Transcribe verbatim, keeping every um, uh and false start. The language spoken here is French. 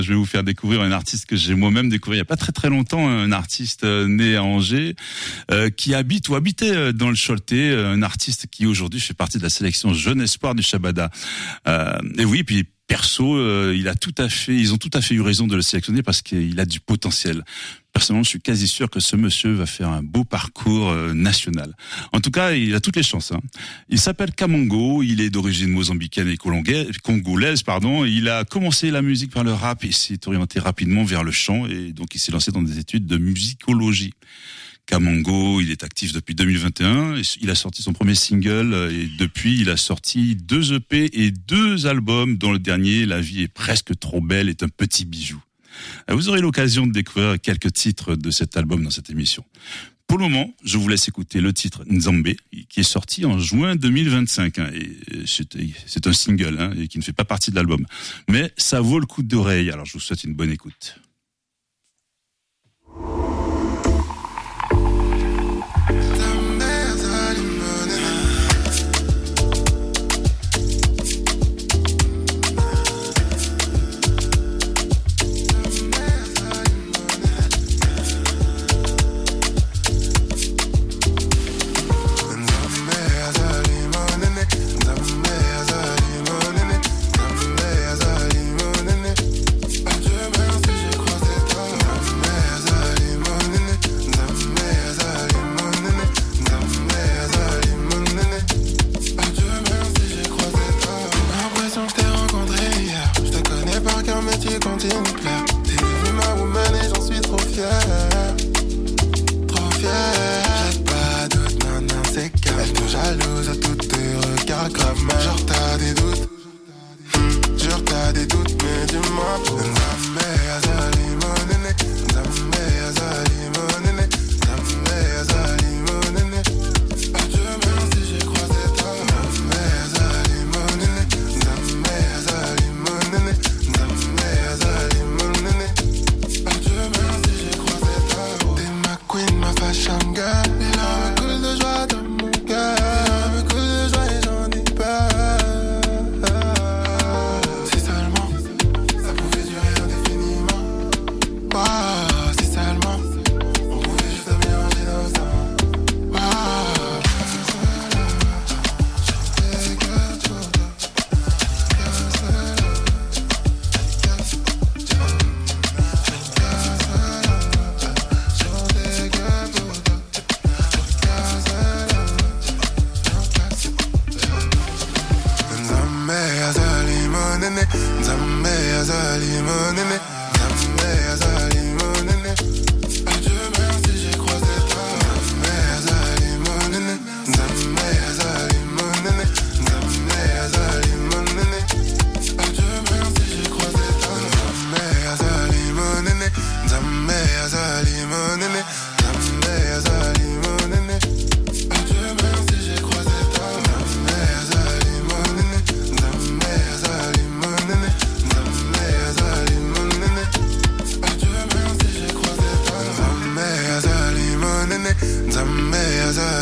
Je vais vous faire découvrir un artiste que j'ai moi-même découvert il n'y a pas très très longtemps, un artiste né à Angers, euh, qui habite ou habitait dans le Choletais, un artiste qui aujourd'hui fait partie de la sélection Jeune Espoir du Shabada. Euh, et oui, puis perso, euh, il a tout à fait, ils ont tout à fait eu raison de le sélectionner parce qu'il a du potentiel. Personnellement, je suis quasi sûr que ce monsieur va faire un beau parcours euh, national. En tout cas, il a toutes les chances. Hein. Il s'appelle Kamongo, il est d'origine mozambicaine et congolaise, pardon. Il a commencé la musique par le rap et s'est orienté rapidement vers le chant et donc il s'est lancé dans des études de musicologie. Kamongo, il est actif depuis deux mille vingt et un. Il a sorti son premier single et depuis, il a sorti deux E P et deux albums, dont le dernier, La vie est presque trop belle, est un petit bijou. Vous aurez l'occasion de découvrir quelques titres de cet album dans cette émission. Pour le moment, je vous laisse écouter le titre Nzambé, qui est sorti en juin deux mille vingt-cinq. Hein, et c'est un single hein, et qui ne fait pas partie de l'album. Mais ça vaut le coup d'oreille, alors je vous souhaite une bonne écoute. Nzambe azali